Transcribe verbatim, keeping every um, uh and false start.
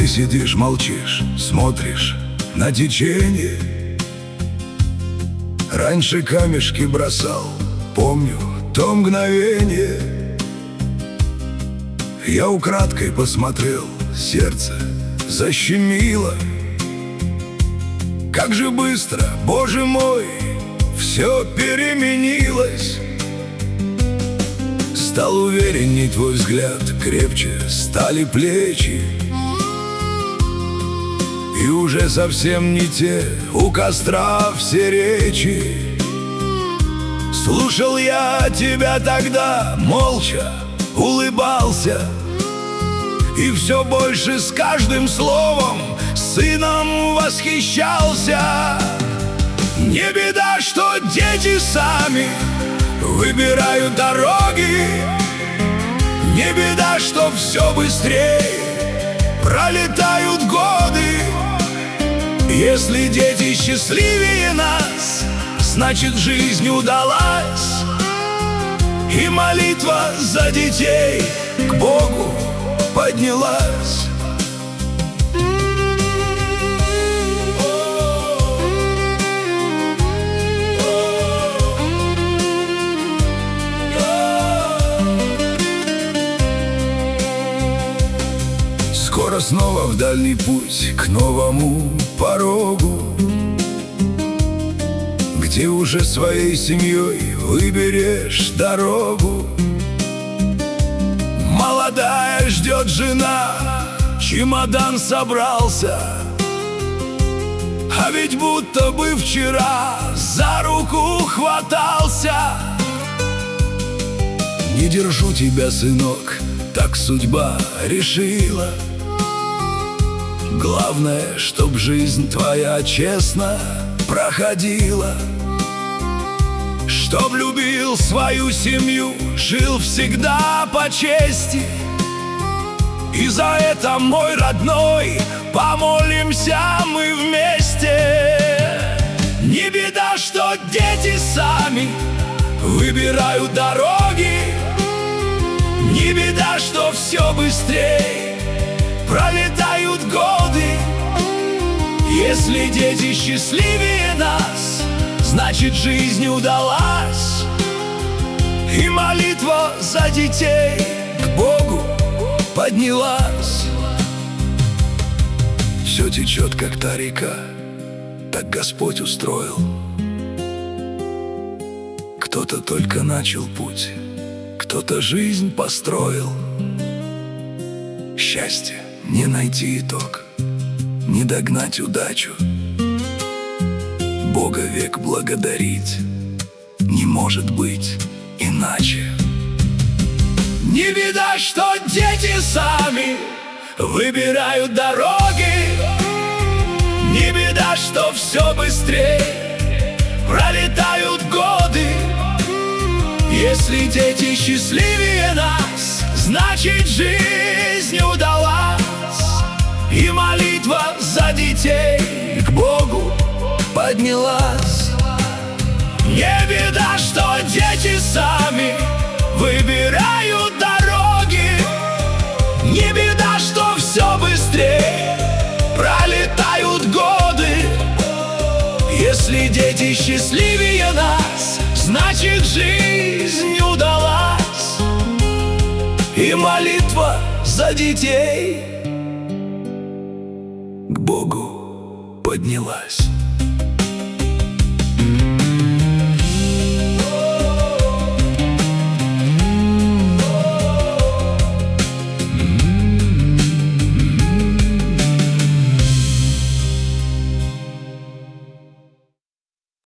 Ты сидишь, молчишь, смотришь на течение. Раньше камешки бросал, помню то мгновение. Я украдкой посмотрел, сердце защемило. Как же быстро, Боже мой, все переменилось. Стал уверенней твой взгляд, крепче стали плечи. И уже совсем не те у костра все речи. Слушал я тебя тогда, молча улыбался, и все больше с каждым словом сыном восхищался. Не беда, что дети сами выбирают дороги. Не беда, что все быстрее пролетают годы. Если дети счастливее нас, значит, жизнь удалась. И молитва за детей к Богу поднялась. Скоро снова в дальний путь к новому порогу, где уже своей семьей выберешь дорогу. Молодая ждет жена, чемодан собрался, а ведь будто бы вчера за руку хватался. Не держу тебя, сынок, так судьба решила. Главное, чтоб жизнь твоя честно проходила. Чтоб любил свою семью, жил всегда по чести. И за это, мой родной, помолимся мы вместе. Не беда, что дети сами выбирают дороги. Не беда, что все быстрее пролетают годы. Если дети счастливее нас, значит, жизнь удалась. И молитва за детей к Богу поднялась. Все течет, как та река, так Господь устроил. Кто-то только начал путь, кто-то жизнь построил. Счастье не найти итог, не догнать удачу. Бога век благодарить не может быть иначе. Не беда, что дети сами выбирают дороги. Не беда, что все быстрее пролетают годы. Если дети счастливее нас, значит, жизнь удалась. И молитва за детей к Богу поднялась. Не беда, что дети сами выбирают дороги. Не беда, что все быстрее пролетают годы. Если дети счастливее нас, значит, жизнь удалась. И молитва за детей к Богу поднялась.